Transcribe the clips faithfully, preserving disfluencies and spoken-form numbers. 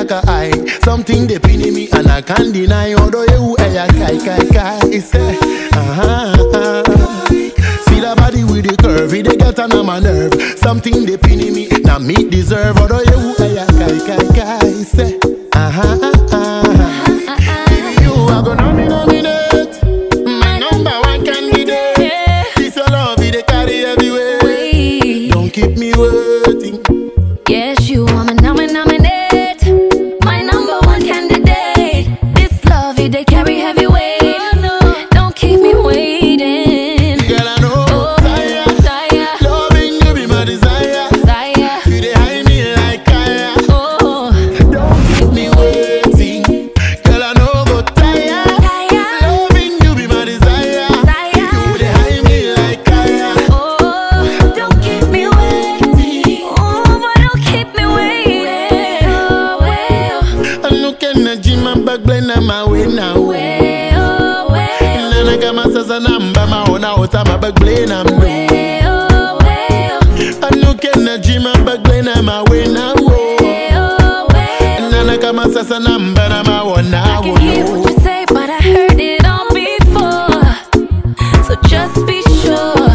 like a eye. Something they pinning me and I can't deny. Although you a kai kai kai. Say, uh-huh, uh-huh. See the body with the curve, they get on my nerve. Something they pinning me, now me deserve. Although you a kai kai kai. Say, uh-huh, uh-huh. If you are gonna be nominate, my number one candidate. This your love, they carry everywhere. Don't keep me waiting. Yes, you are my nomin nominate, my number one candidate. This love, they carry heavy weight. Don't keep me waiting. Girl, I know, Oh, desire, desire, loving you be my desire. desire. You dey hide me like fire. Oh, Don't keep me waiting. Girl, I know go tire. desire, Loving you be my desire. desire. You dey hide me like fire. Oh, don't keep me waiting. Oh, but don't keep me waiting. Oh, well, I look at the gym and back blend on my way now. well, well, Nana kama sasa namba maona ota mabag blend on me. well, well, I look at the gym and back blend on my way now. well, well. Nana kama sasa namba na maona. I can hear what you say, but I heard it all before. So just be sure.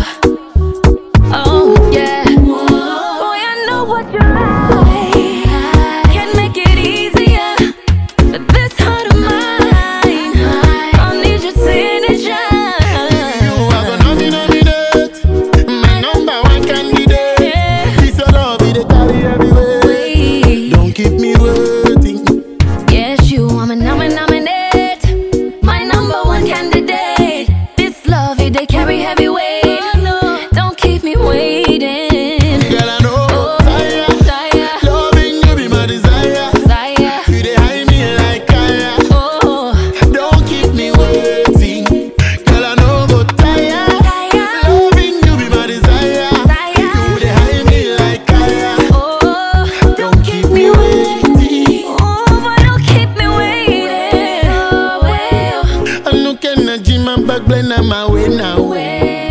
Oh yeah. Boy, I know what you like. Can make it easier, but this heart of mine, I need your signature. You are gonna be nominate, my number one candidate. This your love, they carry everywhere. Wait. Don't keep me waiting. Yes, you are my nomin nominate, my number one candidate. This love, they carry heavy weight. Don't keep me waiting. Girl, I know, Oh, desire, desire, loving you be my desire. desire. You dey hide me like fire. Oh, Don't keep me waiting. Girl, I know go tire. desire, Loving you be my desire. You desire. dey hide me like fire. Oh, Don't keep me waiting. oh, but don't keep me waiting. Oh, well, I look at the gym and back blend on my way now. well.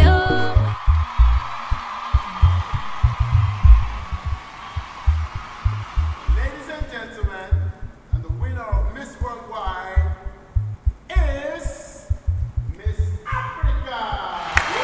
Ladies and gentlemen, and the winner of Miss Worldwide is Miss Africa.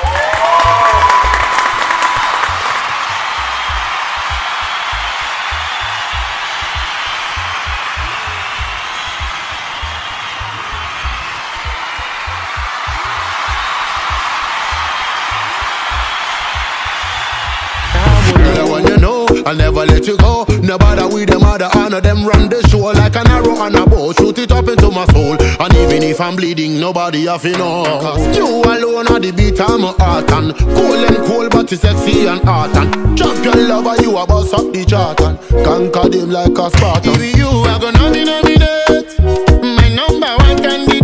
Girl, I want you know, I'll never let you go. Nobody with them other honor them run the show like an arrow on a bow. Shoot it up into my soul. And even if I'm bleeding, nobody have to know. Cause you alone are the beat of my heart. And cool and cool, but it's sexy and hot. And champion lover, you a boss up the chart. And conquer them like a Spartan. If you are gonna be nominated, my number one candidate.